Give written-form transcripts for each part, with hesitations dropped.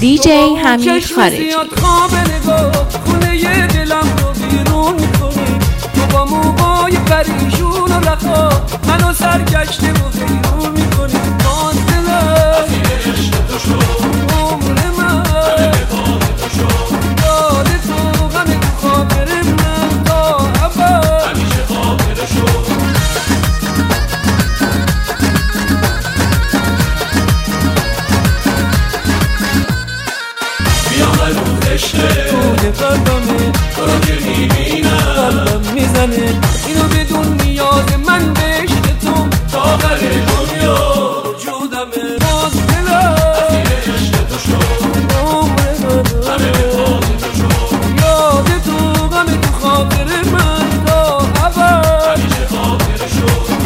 دیجی حمید خارجی. خواب نگاه خونه ی دلم رو بیرون میکنی، تو با موهای پریشون و رخا منو سرگشته و حیرون میکنی. باز دلم عشق تو شد عمر من، تو شد یاد تو غم تو خاطر من تا ابد همیشه خاطر شد. توی قلبمه تو رو که میبینم قلبم میزنه، اینو بدون نیاز من به عشق تو تا آخر دنیا وجودمه. باز دلم اسیر عشق تو شد عمر من، همه به خاطر تو شد یاد تو غم تو خاطر من تا ابد همیشه خاطر شد.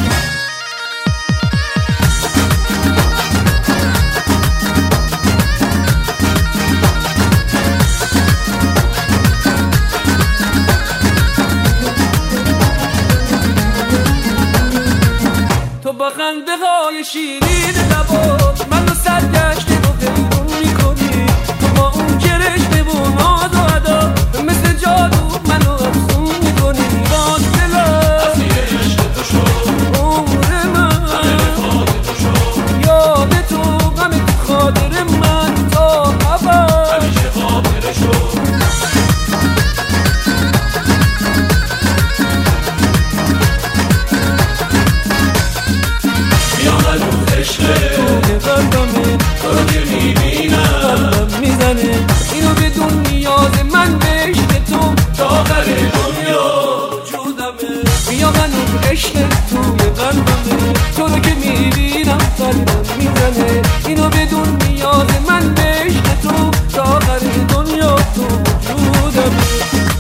تو با خنده های شیرین لبات منو سرگشته و حیرون میکنی، تو با اون کرشمه و ناز و ادا مثل جادو منو افسون میکنی. باز دلم اسیر عشق تو شد عمر من، همه به خاطر تو شد یاد تو غم تو خاطر من تا ابد همیشه خاطر شد. توی قلبمه تو رو که میبینم قلبم میزنه، اینو بدون نیاز من به عشق تو تا آخر دنیا وجودمه. بیا منو عشق توی قلبمه تو رو که میبینم قلبم میزنه، اینو بدون نیاز من به عشق تو تا آخر دنیا تو وجودمه.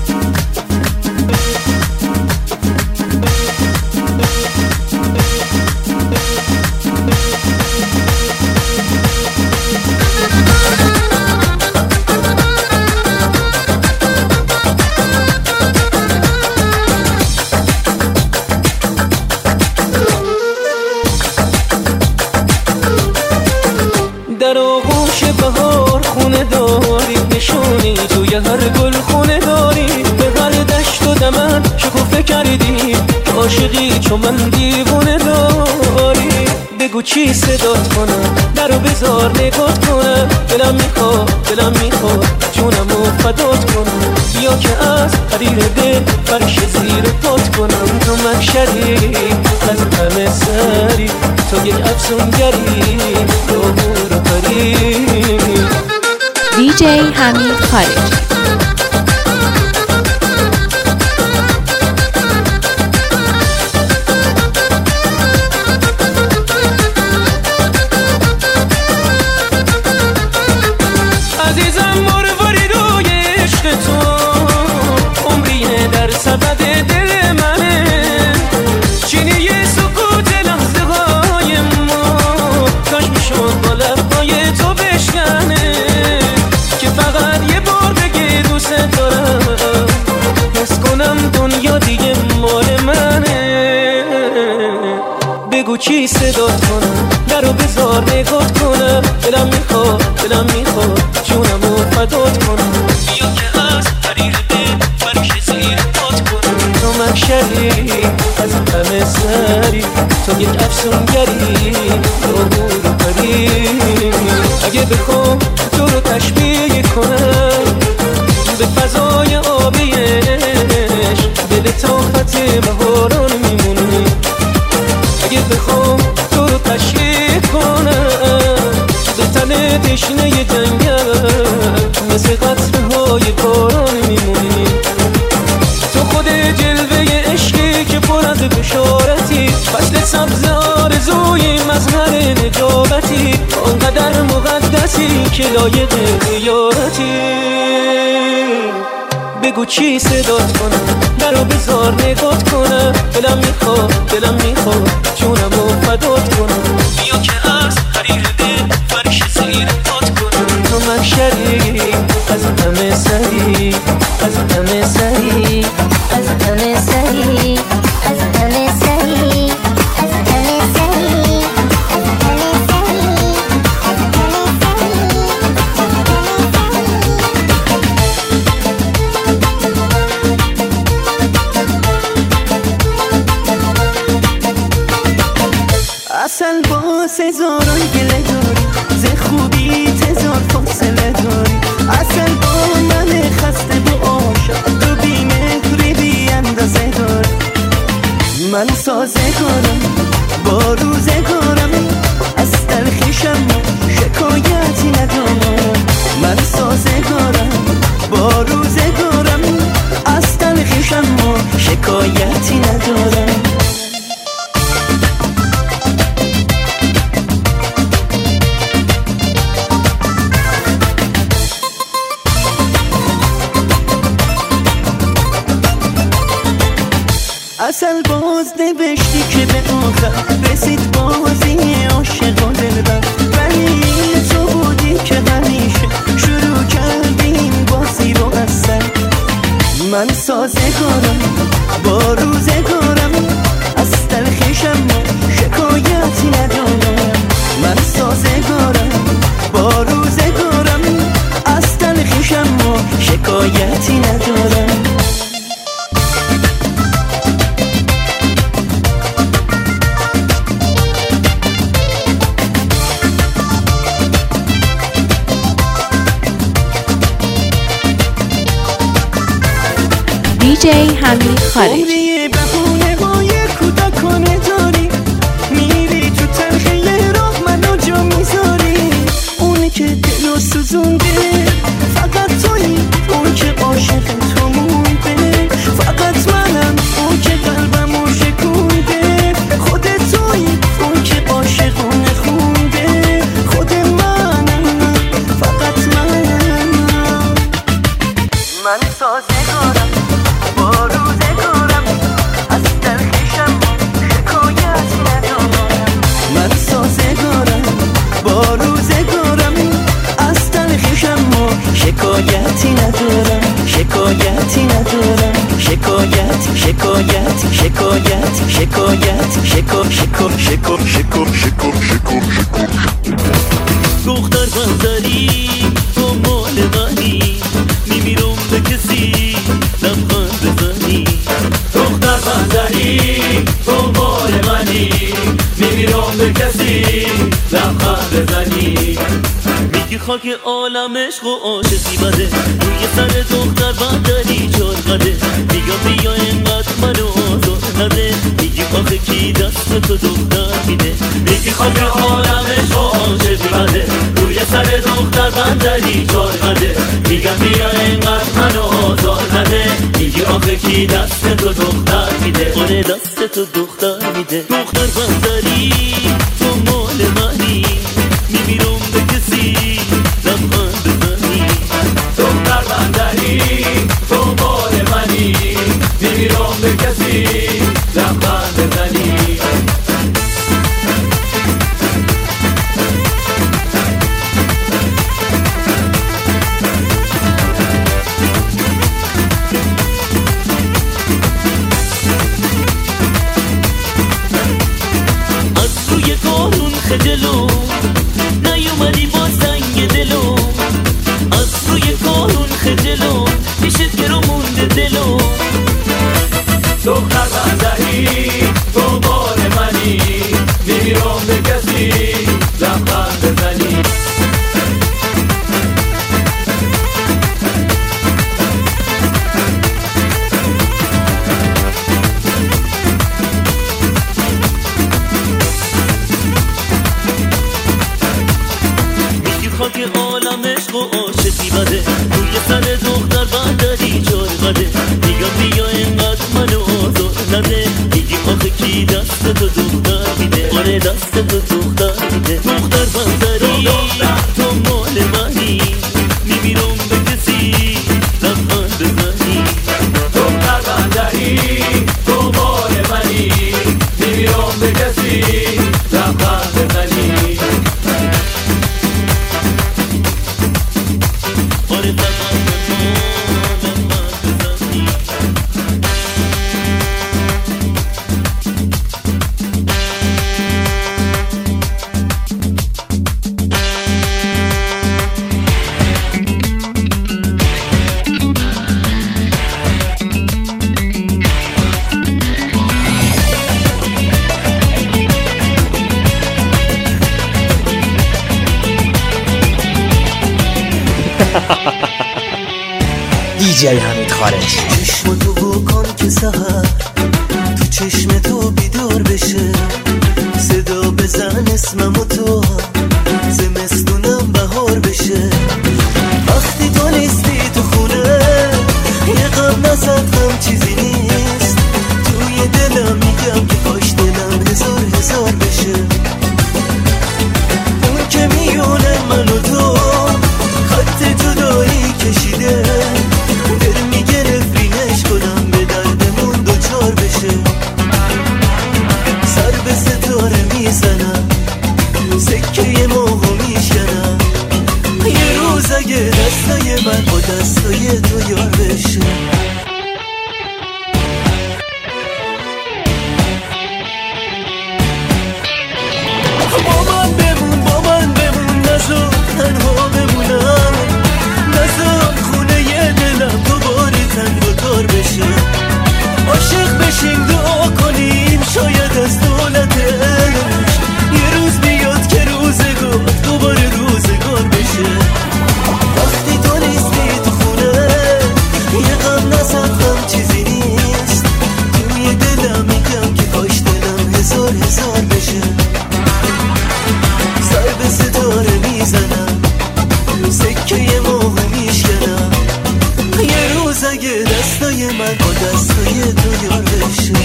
در آغوش بهار خونه داری، نشونی توی هر گل خونه داری، به هر دشت و دمن شکوفه کردی که عاشقی چو من دیوونه داری. بگو چی صدات کنم درو بذار نگات کنم، دلم میخواد جونمو فدات کنم، بیا که از حریر دل فرش زیر پات کنم. تو مکشری از همه سری، تو یک افسونگری رو پری. دیجی حمید خارجی. عزیزم مرواری روی عشق تو، عمریه در سبد دل منه، چینی سکوت لحظه های ما کاش میشد با لبهای تو بشکنه، که فقط یه بار بگی دوست دارم، حس کنم دنیا دیگه مال منه. بگو چی صدات کنم درو بذار نگات کنم، دلم میخواد جونمو فدات کنم، بیا که از حریر دل فرش زیر پات کنم. تو مکشری از همه سری، تو یک افسونگری رو پری. اگه بخوام تو رو تشبیه کنم به فضای آبی عشق، دل تا خط بهاران میمونه. اگه بخوام تو رو تشبیه کنم به تن تشنه جنگل، مثل قطره‌های باران میمونی. تو خود جلوه عشقی که پر از بشارتی، فصل سبز آرزوی مظهر نجابتی، آنقدر مقدسی که لایق زیارتی. بگو چی صدات کنم درو بذار نگات کنم، دلم میخواد جونمو فدات کنم، بیا که از حریر دل فرش زیر پات کنم. تو مکشری از همه سری، از همه سری، از همه سری، از همه سری، از همه سری، از همه سری، از همه سری. اصل باز هزاران گله داری، ز خوبی هزار فاصله داری. اصل با من خسته و عاشق تو بی مهری بی اندازه داری. من سازگارم با روزگارم، از تلخیشم شکایتی ندارم. من سازگارم با روزگارم، از تلخیشم شکایتی ندارم. اصل باز نوشتی که به آخر رسید بازی عاشق و دلبر، ولی تو بودی که همیشه شروع کردیم بازی رو اصل. من سازگارم با روزگارم، از تلخیشم شکایتی ندارم. من سازگارم با روزگارم، از تلخیشم شکایتی ندارم. DJ حمید خارجی. بهونه های کودکانه داری، میری تو تلخی راه منو جا میذاری. اونی که دلو سوزونده فقط تویی، اون که عاشق تو مونده فقط منم، اون که قلبمو شکونده خودت تویی، اون که عاشقونه خونده خود منم، فقط منم. من سازگارم با روزگارم، از تلخیشم شکایتی ندارم. من سازگارم با روزگارم، از تلخیشم شکایتی ندارم. شکایتی ندارم. شکایت شکایت شکایت شکایت دختر بندری تو مال منی، میمیرم به کسی لبخند بزنی. دختر بندری تو مال منی، میمیرم به کسی لبخند بزنی. میگی خاک عالم عشق و عاشقی بده، روی سر دختر بندری چرقده. میگم بیا اینقدر منو آزار نده، میگی آخه کی دست تو دختر میده. میگی خاک عالم عشق و عاشقی بده، روی سر دختر بندری چرقده. میگم بیا اینقدر منو آزار نده، میگی آخه کی دست تو دختر میده. آره دست تو دختر میده. دختر بندری تو مال منی، میمیرم به کسی لبخند بزنی. دختر بندری تو مال منی، میمیرم به کسی لبخند بزنی. از روی کارون خجلو نیومدی با سنگ دلو، از روی کارون خجلو پیشت گرو مونده دلو. دختر بندری تو مال منی، میمیرم به کسی لبخند بزنی. خاک عالم عشق و عاشقی بده، روی سر دختر بندری چرقده. میگم بیا اینقدر منو آزار نده، میگی آخه کی دست تو دختر میده. آره دست تو دختر میده. دختر بندری تو مال منی، میمیرم به کسی لبخند بزنی. دختر بندری تو مال منی، میمیرم به کسی لبخند بزنی. دیجی حمید خارجی. چشم تو بکن که سحر تو چشم تو بیدار بشه، صدا بزن اسممو تو زمستونم بهار بشه. وقتی تو نیستی تو خونه یه غم نزد غم چیزی نیست، توی دلم میگم که کاش دلم هزار هزار بشه. اون که میونه من و تو خط جدایی کشیده، دل میگه نفرینش کنم به دردمون دوچار بشه. سر به ستاره میزنم، سکه ماهو میشکنم، یه روز اگه دستای من با دستای تو یار بشه. با من بمون نزار تنها بمونم، نزار خونه یه دلم دوباره تنگ و تار بشه. عاشق بشیم دعا کنیم شاید از دولتش یه روز بیاد که روزگار دوباره روزگار بشه. وقتی تو نیستی تو خونه یه غم نزد غم چیزی نیست، توی دلم میگم که کاش دلم هزار هزار بشه. سر به ستاره میزنم، سکه ماهو میشکنم، یه روز اگه دستای من با دستای تو یار بشه.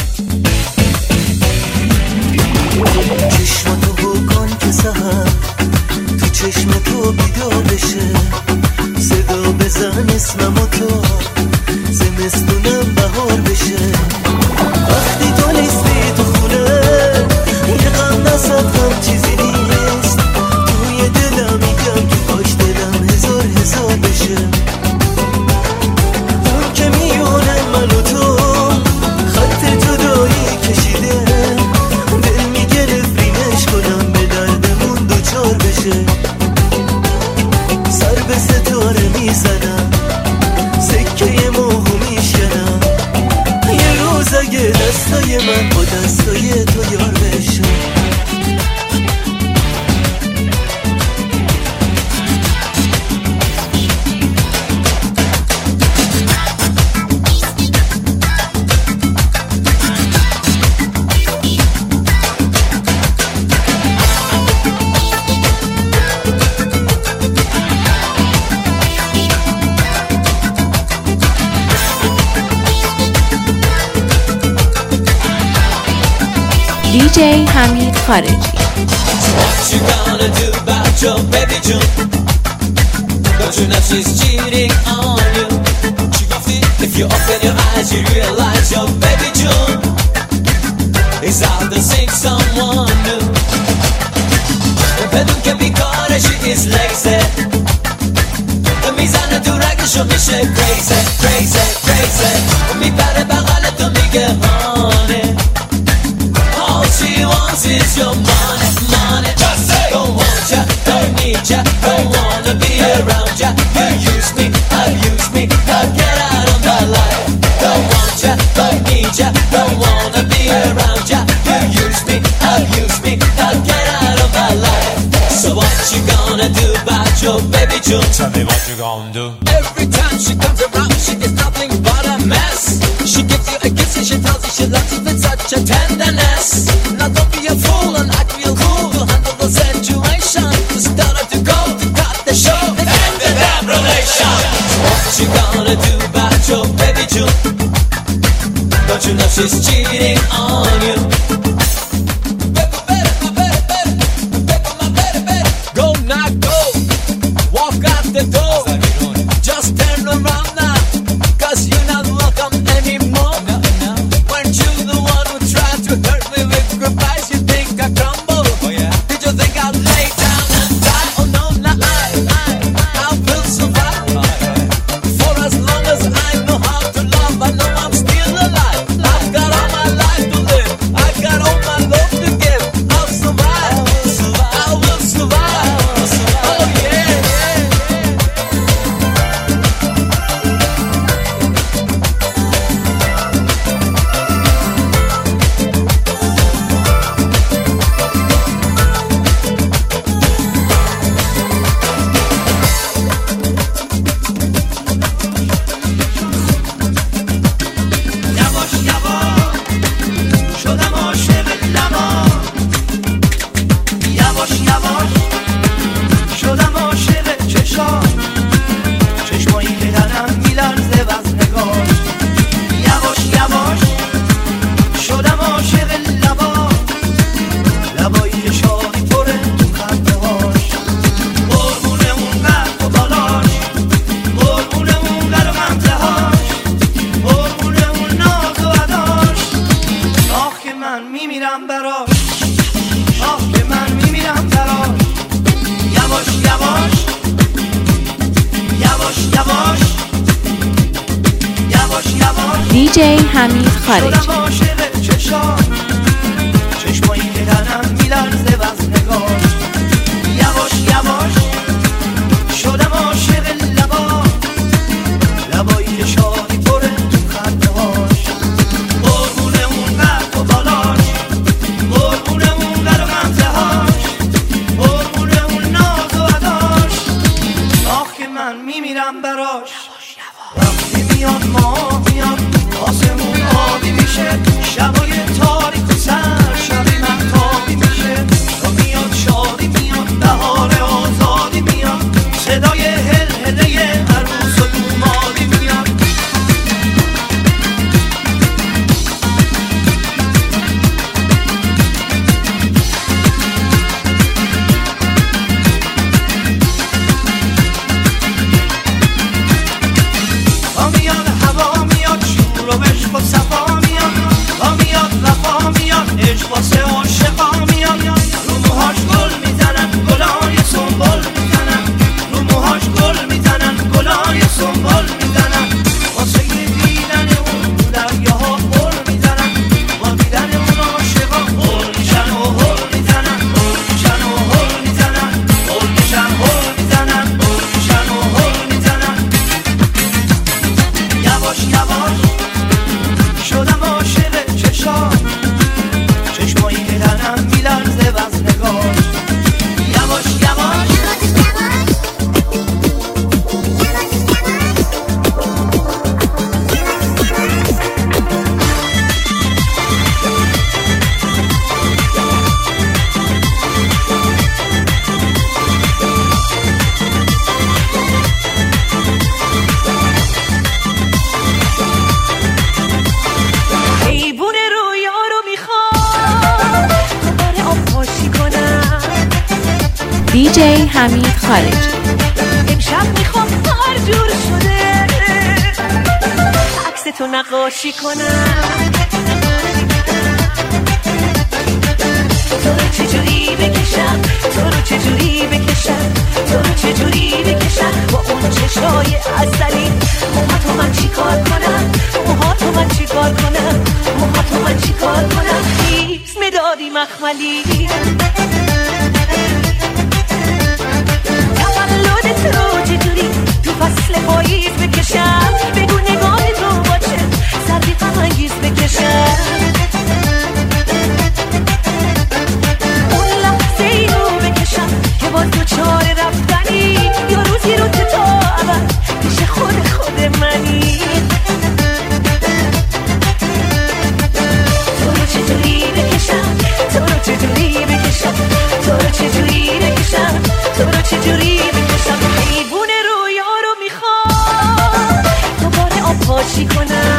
چشم تو بکن که سحر تو چشم تو بیدار بشه، صدا بزن اسممو تو زمستونم بهار بشه. وقتی تو نیستی تو خونه یه غم نزد غم چیزی نیست، توی دلم میگم که کاش دلم هزار هزار بشه. اون که میونه من و تو خط جدایی کشیده، دل میگه نفرینش کنم به دردمون دوچار بشه. سر به ستاره میزنم، سکه ماهو میشکنم، یه روز اگه دستای من با دستای تو یار بشه. DJ حمید خارجی. What you gonna do about your baby June? Don't you know she's cheating on you? If you open your eyes you realize your baby June is out to seek someone new. بدون که بیکاره she is lazy. میزنه تو رگشو میشه crazy crazy crazy. میبره بغل تو میگه honey. All she wants is your money, money. Just say, don't want ya, don't need ya, don't wanna be around ya. You use me, abuse me, now get out of my life. Don't want ya, don't need ya, don't wanna be around ya. You use me, abuse me, now get out of my life. So what you gonna do about your baby June? Tell me what you gonna do. Every time she comes around, she is nothing but a mess. She gives you a kiss and she tells you she loves you with such a tenderness. Now don't be a fool and act real cool to handle the situation. Start to go to cut the show and end the damn relation. What you gonna do about your baby June? Don't you know she's cheating on you? Go now go, walk out the door. Just turn around now, 'cause you're not welcome anymore. Weren't you the one who tried to hurt me with goodbyes? You think I crumble? Did you think I'd lay down and die? Oh no, not I will survive. For as long as I know how to love, I know I'm still alive. I've got all میمیرم براش آه که من میمیرم براش یواش یواش یواش یواش یواش یواش دیجی حمید خارج. شدم عاشق چشمایی که تنم میلرزه وز نگاه یواش یواش شدم عاشق لبایی که شادی پره تو خنده هاش قربون اون قد و بالاش قربون اون قد و غمزه هاش قربون اون ناز و اداش آخ که من میمیرم براش وقتی میاد ماه میاد آسمون آبی میشه شبای تاریک و سر شبی مهتابی میشه تا میاد شادی میاد بهار آزادی میاد صدای هل هله عروس و دومادی میاد تا میاد هوا میاد شور و عشق و صفا میاد تا میاد وفا میاد عشق واسه عاشقا میاد رو موهاش گل میزنن گلای سنبل میزنن رو موهاش گل میزنن گلای سنبل میزنن واسه دیدن اون دریاها غل میزنن با دیدن اون عاشقا غل میشن و هل میزنن غل میشن و هل میزنن غل میشن هل میزنن غل میشن و هل میزنن یواش یواش شدم عاشق چشمایی که تنم میلرزه وز نگاه یواش یواش حیبون رویا رو میخوام دوباره آب پاشی کنم دیجی حمید خارج. امشب میخوام هر جور شده عکس تو نقاشی کنم تو رو چجوری بکشم تو رو چجوری بکشم تو رو چجوری بکشم با اون چشای عسلی موهاتو من چی کار کنم موهاتو من چی کار کنم موهاتو من چی کار کنم خیز مدادی مخملی تولدت رو چجوری تو فصل پاییز بکشم بگو نگاه تو با چه سردی غم انگیز بکشم اون لحظه ای رو بکشم که باز دوچار رفتنی یا روزی رو که تا ابد پیش خود منی تو رو چجوری بکشم تو رو چجوری بکشم تو رو چجوری بکشم تو رو چجوری بکشم حیبون رویا رو میخوام دوباره آب پاشی کنم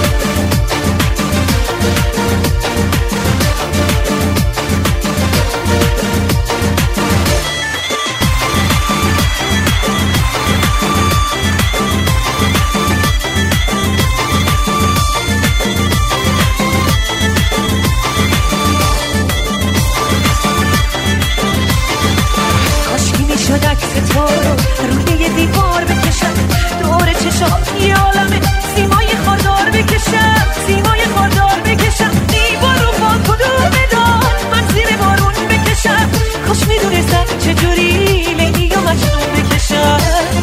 کاشکی میشد عکس تو رو روی دیوار بکشم دور چشات یه عالمه سیمای خاردار بکشم سیمای خاردار بکشم دیوار رو با کدوم دار من زیر بارون بکشم کاش میدونستم چجوری لیلی یا مجنون بکشم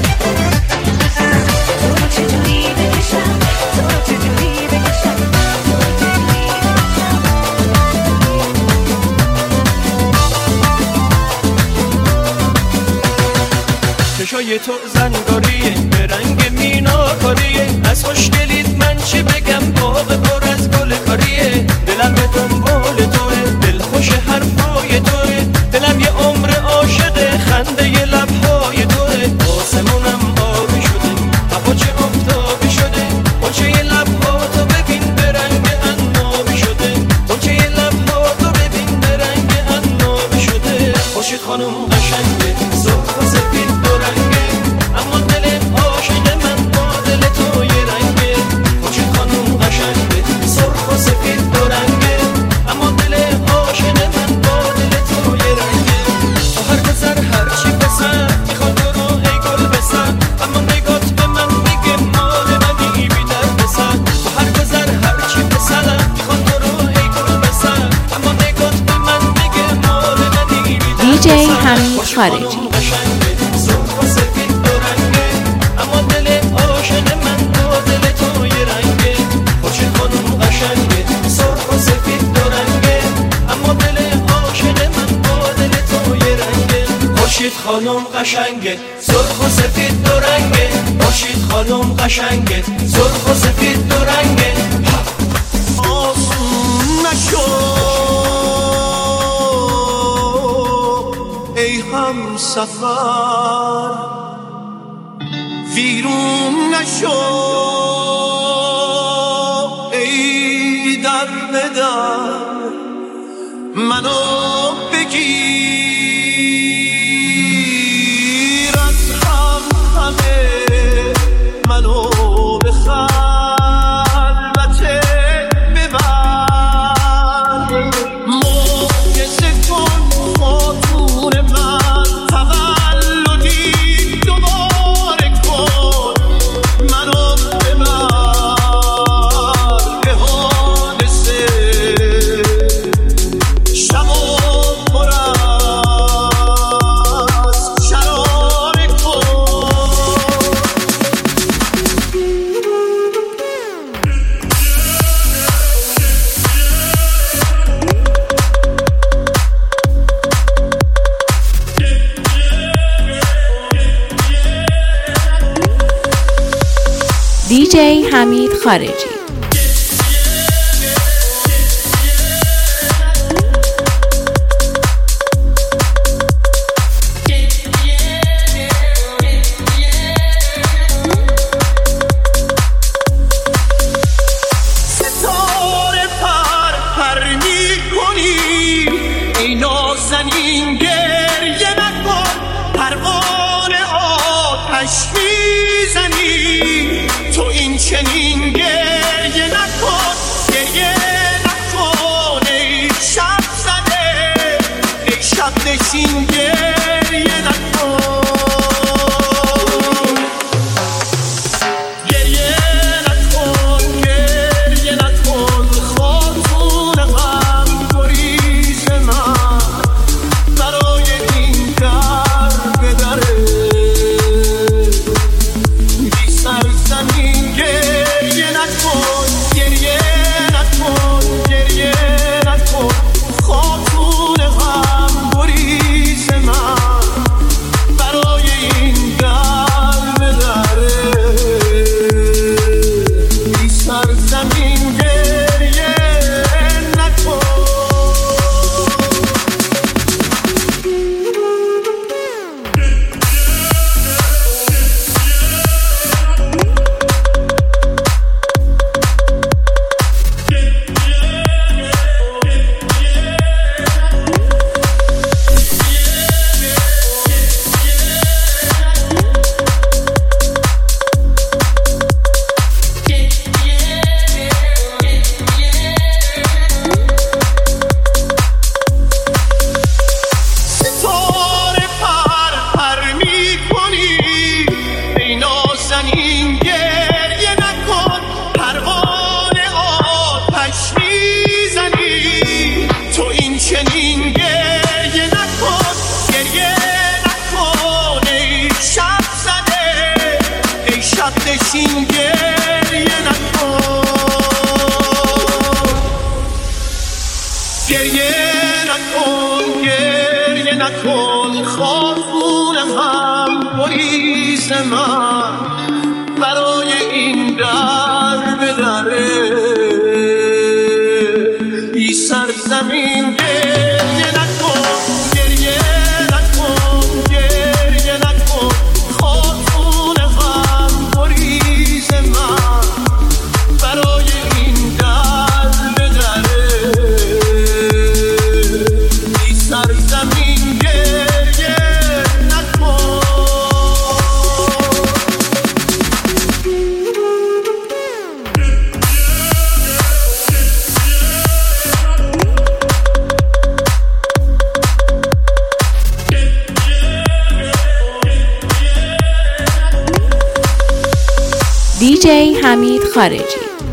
تو رو چجوری بکشم تو رو چجوری بکشم تو رو چجوری چشای تو زنگاریه به رنگ میناکاریه از خوشگلیت من چی بگم باغ پر از گل کاریه دلم به دنبال توه دل خوش حرفای توه دلم یه عمر عاشق خنده ی لبهای توه آسمونم آبی شده هوا چه آفتابی شده قنچه ی لبها تو ببین به رنگ عنابی شده قنچه ی لبها تو ببین به رنگ عنابی شده خوشی خانم قشنگه سرخ و سفید دو رنگه اما دل عاشق من با دل تو یه رنگه خوشی خانم قشنگه سرخ و سفید دو رنگه اما دل خارجی. سرخ و سفید دو رنگه اما دل عاشق من با دل تو یه رنگه. خورشید خانم قشنگه سرخ و سفید دو رنگه اما دل عاشق من با دل تو یه رنگه. خورشید خانم قشنگه سرخ و سفید دو رنگه. خورشید خانم قشنگه سرخ و سفید دو رنگه. آسون نشو ای هم سفر، ویرون نشو ای در بدر، منو بگیر از هم همه، منو به خلوت ببر، معجزه کن خاتون من، تولدی دوباره کن، منو ببر به حادثه شب و پر از شراره کن. DJ حمید خارجی. ستاره پر پر می‌کنی ای نازنین، گریه نکن، پروانه آتش میزنی، تو این چنین گریه نکن، گریه نکن ای شب زده، ای شب نشین گریه نکن، گریه نکن، گریه نکن، خاتون غم گریز من، برای این در به دره بی سرزمین گریه نکن، گریه نکن، گریه نکن، خاتون غم گریز من، برای این در به دره بی سرزمین گریه نکن. ستاره پر پر می‌کنی ای نازنین، گریه نکن، پروانه آتش میزنی، تو این چنین گریه نکن، گریه نکن ای شب زده، ای شب نشین گریه نکن، گریه نکن، گریه نکن، خاتون غم گریز من، برای این در به دره بی سرزمین گریه نکن، گریه نکن، گریه نکن، خاتون غم گریز من، برای این در به دره بی سرزمین گریه نکن. DJ حمید خارجی.